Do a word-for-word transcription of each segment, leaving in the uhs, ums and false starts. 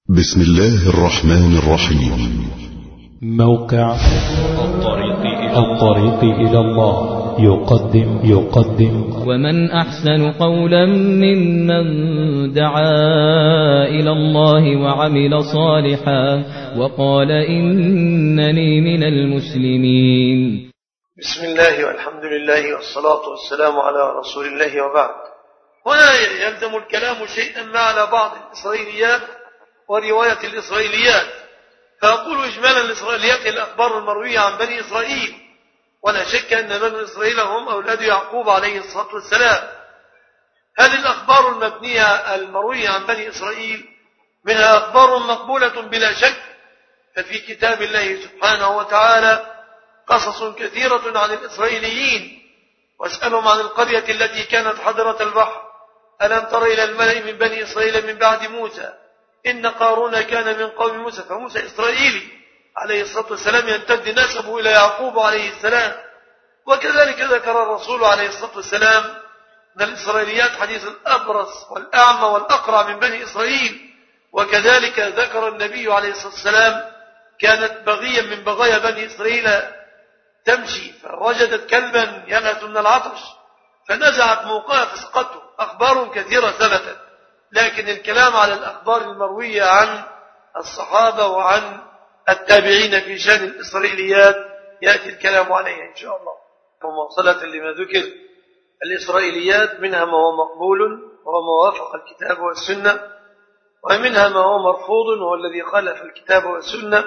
بسم الله الرحمن الرحيم. موقع الطريق إلى, الطريق إلى الله يقدم يقدم ومن أحسن قولا ممن دعا إلى الله وعمل صالحا وقال إنني من المسلمين. بسم الله والحمد لله والصلاة والسلام على رسول الله وبعد. هنا يلزم الكلام شيئا ما على بعض الإسرائيليات ورواية الإسرائيليات، فأقول إجمالا الإسرائيليات الأخبار المروية عن بني إسرائيل، ولا شك أن بني إسرائيل هم أولاد يعقوب عليه الصلاة والسلام. هذه الأخبار المبنية المروية عن بني إسرائيل منها أخبار مقبولة بلا شك، ففي كتاب الله سبحانه وتعالى قصص كثيرة عن الإسرائيليين. واسألهم عن القرية التي كانت حضرة البحر ألم تر إلى الملأ من بني إسرائيل من بعد موسى إن قارون كان من قوم موسى، فموسى إسرائيلي عليه الصلاة والسلام يمتد نسبه إلى يعقوب عليه السلام. وكذلك ذكر الرسول عليه الصلاة والسلام من الإسرائيليات حديث الأبرص والأعمى والأقرع من بني إسرائيل. وكذلك ذكر النبي عليه الصلاة والسلام كانت بغيا من بغايا بني إسرائيل تمشي فوجدت كلبا ينهث من العطش فنزعت موقعها فسقته. أخبار كثيرة ثبتت، لكن الكلام على الأخبار المروية عن الصحابة وعن التابعين في شأن الإسرائيليات يأتي الكلام عليها إن شاء الله. ومواصلة لما ذكر الإسرائيليات منها ما هو مقبول وهو ما وافق الكتاب والسنة، ومنها ما هو مرفوض وهو الذي خالف الكتاب والسنة،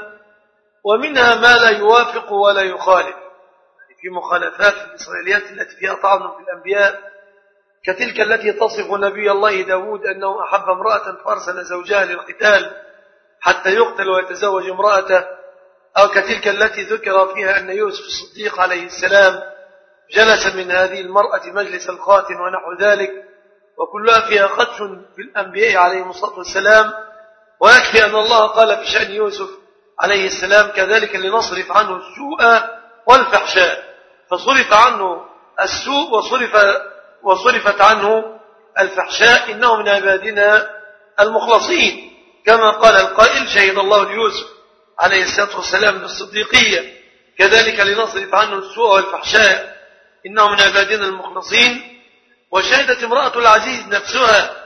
ومنها ما لا يوافق ولا يخالف. في مخالفات الإسرائيليات التي فيها طعن في الأنبياء كتلك التي تصف نبي الله داود أنه أحب امرأة فأرسل زوجها للقتال حتى يقتل ويتزوج امرأته، أو كتلك التي ذكر فيها أن يوسف الصديق عليه السلام جلس من هذه المرأة مجلس الخاتم ونحو ذلك، وكلها فيها خدش في الأنبياء عليهم الصلاة والسلام. ويكفي أن الله قال في شأن يوسف عليه السلام كذلك لنصرف عنه السوء والفحشاء، فصرف عنه السوء وصرف وصرفت عنه الفحشاء، إنه من عبادنا المخلصين، كما قال القائل شهد الله ليوسف عليه الصلاة والسلام بالصديقية كذلك لنصرف عنه السوء والفحشاء إنه من عبادنا المخلصين. وشهدت امرأة العزيز نفسها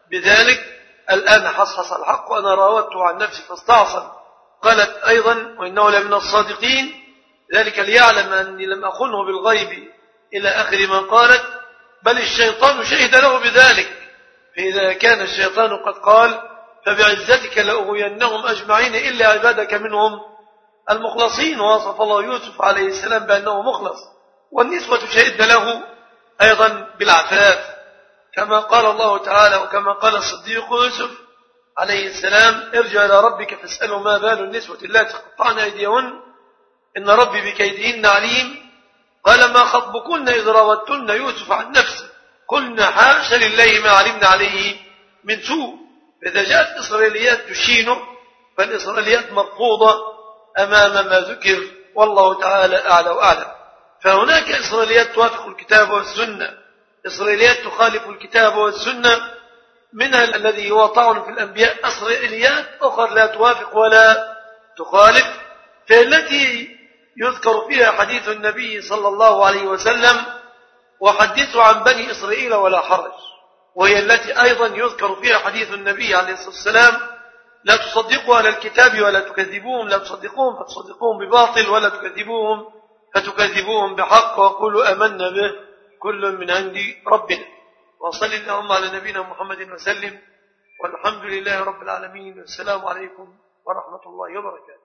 بذلك الآن حصحص الحق وأنا راودته عن نفسي فاستعصم. قالت أيضا وإنه لمن الصادقين، ذلك ليعلم أني لم أخنه بالغيب إلى آخر ما قالت، بل الشيطان شهد له بذلك. فإذا كان الشيطان قد قال فبعزتك لأغوينهم أجمعين إلا عبادك منهم المخلصين. ووصف الله يوسف عليه السلام بأنه مخلص، والنسوة شهدن له أيضا بالعفاف كما قال الله تعالى وكما قال الصديق يوسف عليه السلام ارجع إلى ربك فاسأله ما بال النسوة اللاتي قطعن أيديهن إن ربي بكيدهن عليم. قال ما خطبكن إذ راودتن يوسف عن نفسه قلنا حاشا لله ما علمنا عليه من سوء. فإذا جاءت الإسرائيليات تشينه فالإسرائيليات مرفوضة أمام ما ذكر، والله تعالى أعلى وأعلم. فهناك إسرائيليات توافق الكتاب والسنة، إسرائيليات تخالف الكتاب والسنة، منها الذي هو طعن في الأنبياء. إسرائيليات أخرى لا توافق ولا تخالف، فالتي يذكر فيها حديث النبي صلى الله عليه وسلم وحدثوا عن بني إسرائيل ولا حرج، وهي التي أيضا يذكر فيها حديث النبي عليه الصلاة والسلام لا تصدقوا على الكتاب ولا تكذبوهم، لا تصدقوهم فتصدقوهم بباطل ولا تكذبوهم فتكذبوهم بحق، وقولوا آمنا به كل من عند ربنا. وصل اللهم على نبينا محمد وسلم، والحمد لله رب العالمين، والسلام عليكم ورحمة الله وبركاته.